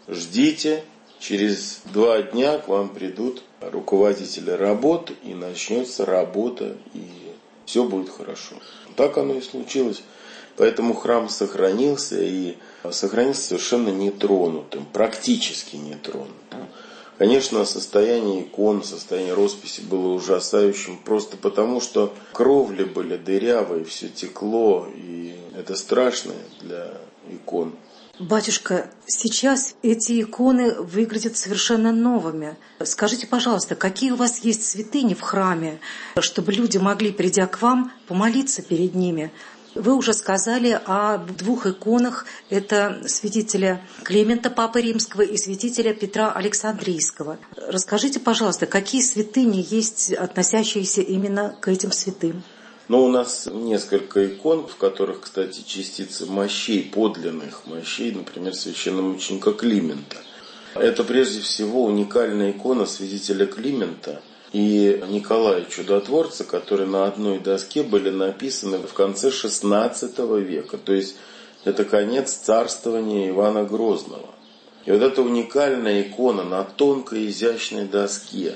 ждите, через два дня к вам придут руководители работ, и начнется работа, и все будет хорошо. Так оно и случилось. Поэтому храм сохранился, и сохранился совершенно нетронутым, практически нетронутым. Конечно, состояние икон, состояние росписи было ужасающим, просто потому, что кровли были дырявые, все текло, и это страшно для икон. Батюшка, сейчас эти иконы выглядят совершенно новыми. Скажите, пожалуйста, какие у вас есть святыни в храме, чтобы люди могли, придя к вам, помолиться перед ними? Вы уже сказали о двух иконах. Это святителя Климента Папы Римского и святителя Петра Александрийского. Расскажите, пожалуйста, какие святыни есть, относящиеся именно к этим святым? Ну, у нас несколько икон, в которых, кстати, частицы мощей, подлинных мощей, например, священномученика Климента. Это прежде всего уникальная икона святителя Климента и Николая Чудотворца, которые на одной доске были написаны в конце шестнадцатого века. То есть это конец царствования Ивана Грозного. И вот эта уникальная икона на тонкой изящной доске,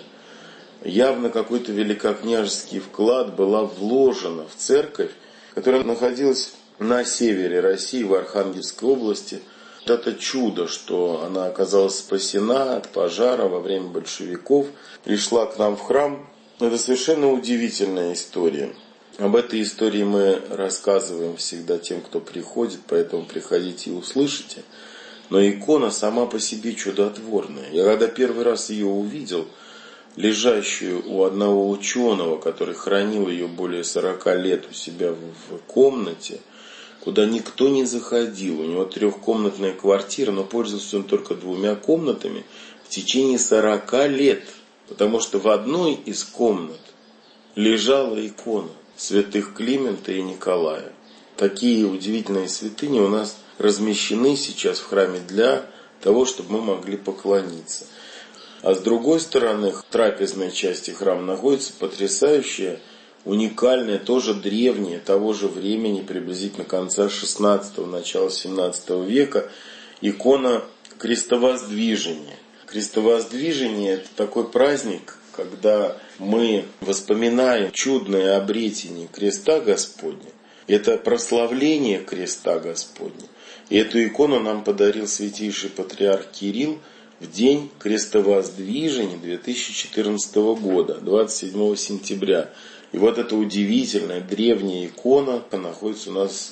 явно какой-то великокняжеский вклад, была вложена в церковь, которая находилась на севере России, в Архангельской области. Вот это чудо, что она оказалась спасена от пожара во время большевиков, пришла к нам в храм. Это совершенно удивительная история. Об этой истории мы рассказываем всегда тем, кто приходит, поэтому приходите и услышите. Но икона сама по себе чудотворная. Я когда первый раз ее увидел, лежащую у одного ученого, который хранил ее более сорока лет у себя в комнате, куда никто не заходил. У него трехкомнатная квартира, но пользовался он только двумя комнатами в течение сорока лет. Потому что в одной из комнат лежала икона святых Климента и Николая. Такие удивительные святыни у нас размещены сейчас в храме для того, чтобы мы могли поклониться. А с другой стороны, в трапезной части храма находится потрясающая, уникальная, тоже древняя, того же времени, приблизительно конца шестнадцатого, начала семнадцатого века, икона Крестовоздвижения. Крестовоздвижение – это такой праздник, когда мы вспоминаем чудное обретение креста Господня. Это прославление креста Господня. И эту икону нам подарил святейший патриарх Кирилл в день Крестовоздвижения две тысячи четырнадцатого года, двадцать седьмого сентября. И вот эта удивительная древняя икона находится у нас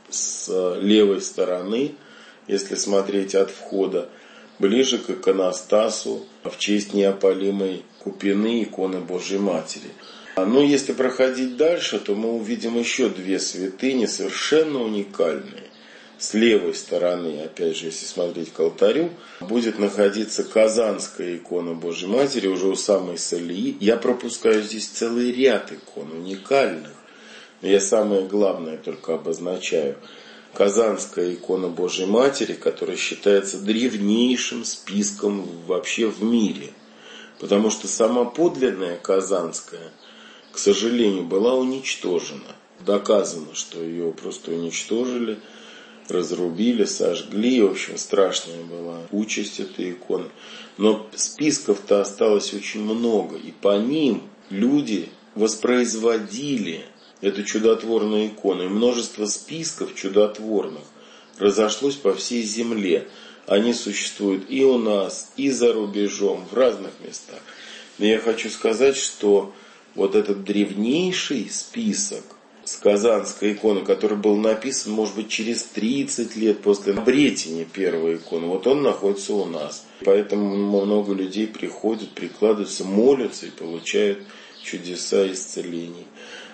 с левой стороны, если смотреть от входа, ближе к иконостасу в честь неопалимой купины иконы Божьей Матери. Но если проходить дальше, то мы увидим еще две святыни, совершенно уникальные. С левой стороны, опять же, если смотреть к алтарю, будет находиться Казанская икона Божьей Матери, уже у самой Салии. Я пропускаю здесь целый ряд икон, уникальных. Но я самое главное только обозначаю. Казанская икона Божьей Матери, которая считается древнейшим списком вообще в мире. Потому что сама подлинная Казанская, к сожалению, была уничтожена. Доказано, что ее просто уничтожили, разрубили, сожгли. В общем, страшная была участь этой иконы. Но списков-то осталось очень много. И по ним люди воспроизводили эту чудотворную икону. И множество списков чудотворных разошлось по всей земле. Они существуют и у нас, и за рубежом, в разных местах. Но я хочу сказать, что вот этот древнейший список с Казанской иконы, который был написан, может быть, через тридцать лет после обретения первой иконы, вот он находится у нас. Поэтому много людей приходят, прикладываются, молятся и получают чудеса исцелений.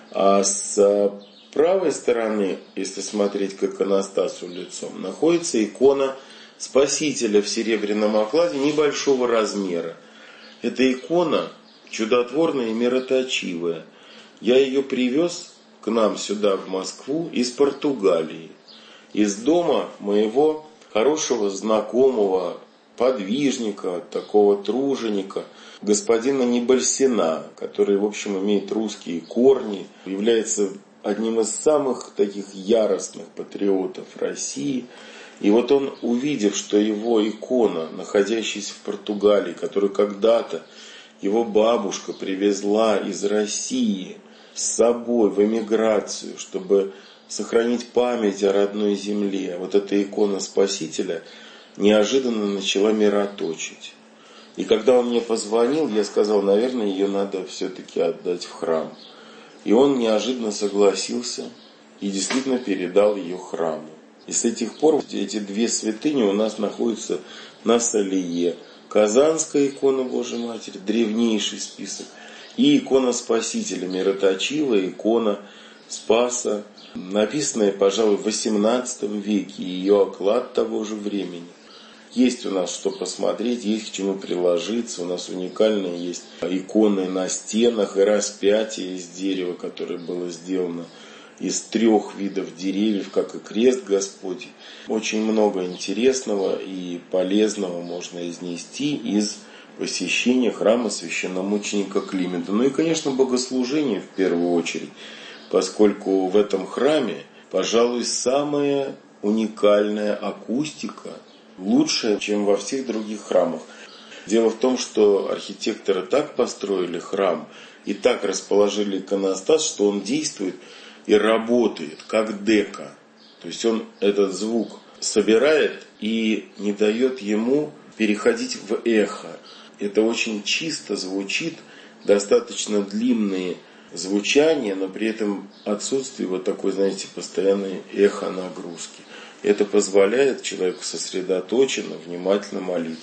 А с правой стороны, если смотреть к иконостасу лицом, находится икона Спасителя в серебряном окладе небольшого размера. Эта икона чудотворная и мироточивая. Я ее привез к нам сюда, в Москву, из Португалии. Из дома моего хорошего знакомого, подвижника, такого труженика, господина Небольсина, который, в общем, имеет русские корни, является одним из самых таких яростных патриотов России. И вот он, увидев, что его икона, находящаяся в Португалии, которую когда-то его бабушка привезла из России с собой в эмиграцию, чтобы сохранить память о родной земле, вот эта икона Спасителя неожиданно начала мироточить. И когда он мне позвонил, я сказал, наверное, ее надо все-таки отдать в храм. И он неожиданно согласился и действительно передал ее храму. И с этих пор эти две святыни у нас находятся на Салие. Казанская икона Божьей Матери, древнейший список, и икона Спасителя, мироточивая икона Спаса, написанная, пожалуй, в восемнадцатом веке, ее оклад того же времени. Есть у нас что посмотреть, есть к чему приложиться. У нас уникальные есть иконы на стенах и распятие из дерева, которое было сделано из трех видов деревьев, как и крест Господень. Очень много интересного и полезного можно изнести из посещения храма священномученика Климента. Ну и, конечно, богослужение в первую очередь, поскольку в этом храме, пожалуй, самая уникальная акустика, лучшая, чем во всех других храмах. Дело в том, что архитекторы так построили храм и так расположили иконостас, что он действует и работает как дека. То есть он этот звук собирает и не дает ему переходить в эхо. Это очень чисто звучит, достаточно длинные звучания, но при этом отсутствие вот такой, знаете, постоянной эхо-нагрузки. Это позволяет человеку сосредоточенно, внимательно молиться.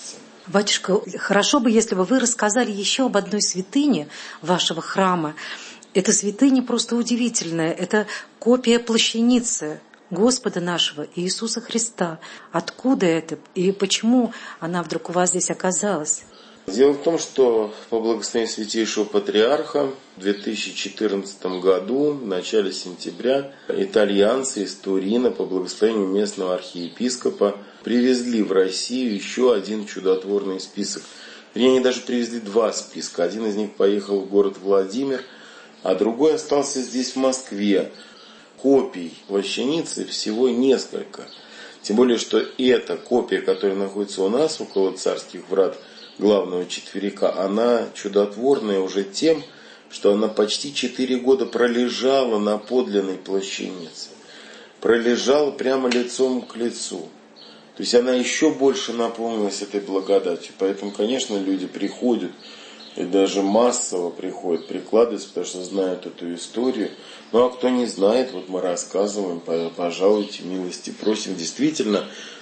Батюшка, хорошо бы, если бы вы рассказали еще об одной святыне вашего храма. Эта святыня просто удивительная. Это копия плащаницы Господа нашего Иисуса Христа. Откуда это и почему она вдруг у вас здесь оказалась? Дело в том, что по благословению Святейшего Патриарха в две тысячи четырнадцатом году, в начале сентября, итальянцы из Турина по благословению местного архиепископа привезли в Россию еще один чудотворный список. Вернее, они даже привезли два списка. Один из них поехал в город Владимир, а другой остался здесь, в Москве. Копий плащаницы всего несколько. Тем более, что эта копия, которая находится у нас около Царских врат, главного четверика, она чудотворная уже тем, что она почти четыре года пролежала на подлинной плащанице. Пролежала прямо лицом к лицу. То есть она еще больше наполнилась этой благодатью. Поэтому, конечно, люди приходят, и даже массово приходят прикладываться, потому что знают эту историю. Ну а кто не знает, вот мы рассказываем, пожалуйте, милости просим. Действительно,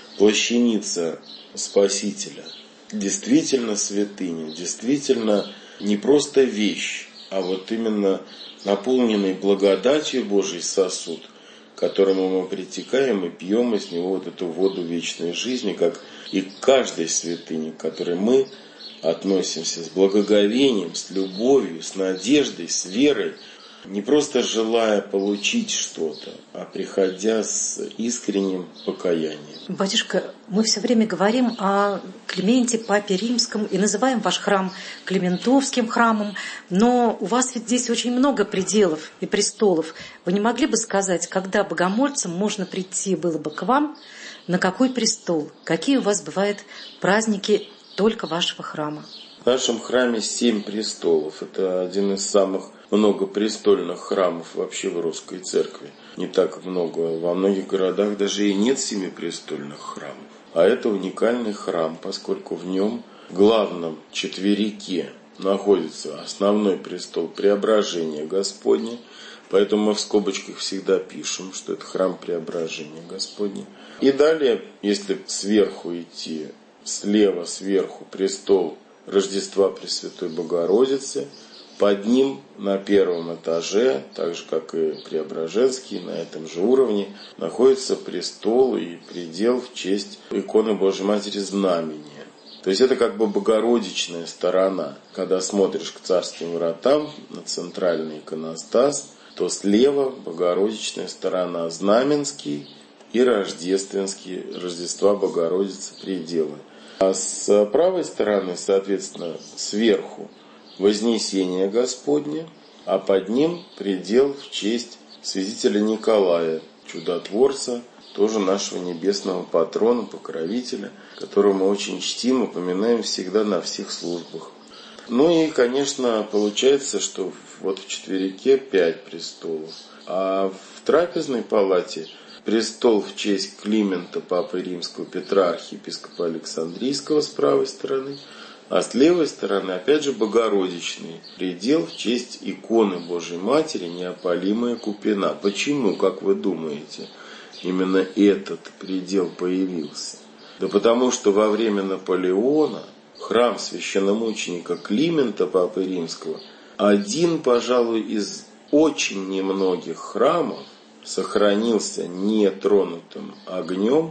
плащаница Спасителя, действительно святыня, действительно не просто вещь, а вот именно наполненный благодатью Божий сосуд, к которому мы притекаем и пьем из него вот эту воду вечной жизни, как и к каждой святыне, к которой мы относимся с благоговением, с любовью, с надеждой, с верой, не просто желая получить что-то, а приходя с искренним покаянием. Батюшка, мы все время говорим о Клименте, Папе Римском, и называем ваш храм Климентовским храмом, но у вас ведь здесь очень много пределов и престолов. Вы не могли бы сказать, когда богомольцам можно прийти было бы к вам, на какой престол? Какие у вас бывают праздники только вашего храма? В нашем храме семь престолов. Это один из самых многопрестольных храмов вообще в русской церкви. Не так много. Во многих городах даже и нет семипрестольных храмов. А это уникальный храм, поскольку в нем в главном четверике находится основной престол Преображения Господня. Поэтому мы в скобочках всегда пишем, что это храм Преображения Господня. И далее, если сверху идти, слева сверху престол Рождества Пресвятой Богородицы. Под ним на первом этаже, так же как и Преображенский, на этом же уровне, находится престол и предел в честь иконы Божьей Матери Знамения. То есть это как бы богородичная сторона. Когда смотришь к царским вратам на центральный иконостас, то слева богородичная сторона, Знаменский и Рождественский, Рождества Богородицы пределы. А с правой стороны, соответственно, сверху Вознесение Господне, а под ним предел в честь святителя Николая, чудотворца, тоже нашего небесного патрона, покровителя, которого мы очень чтим, упоминаем всегда на всех службах. Ну и, конечно, получается, что вот в четверике пять престолов, а в трапезной палате престол в честь Климента, Папы Римского, Петра, архиепископа Александрийского с правой стороны, а с левой стороны, опять же, Богородичный предел в честь иконы Божьей Матери, неопалимая купина. Почему, как вы думаете, именно этот предел появился? Да потому что во время Наполеона храм священномученика Климента, Папы Римского, один, пожалуй, из очень немногих храмов сохранился нетронутым огнем,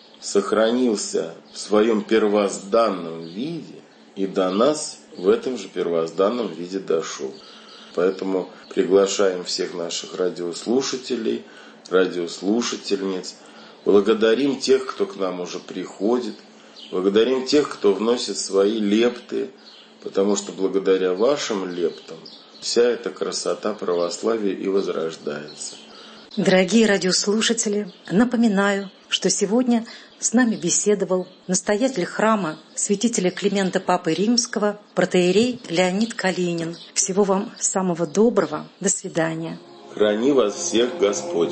сохранился в своем первозданном виде, и до нас в этом же первозданном виде дошел. Поэтому приглашаем всех наших радиослушателей, радиослушательниц. Благодарим тех, кто к нам уже приходит. Благодарим тех, кто вносит свои лепты. Потому что благодаря вашим лептам вся эта красота православия и возрождается. Дорогие радиослушатели, напоминаю, что сегодня с нами беседовал настоятель храма святителя Климента Папы Римского, протоиерей Леонид Калинин. Всего вам самого доброго. До свидания. Храни вас всех Господь.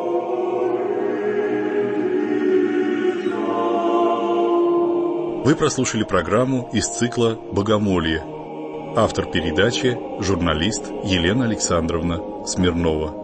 Вы прослушали программу из цикла «Богомолье». Автор передачи – журналист Елена Александровна Смирнова.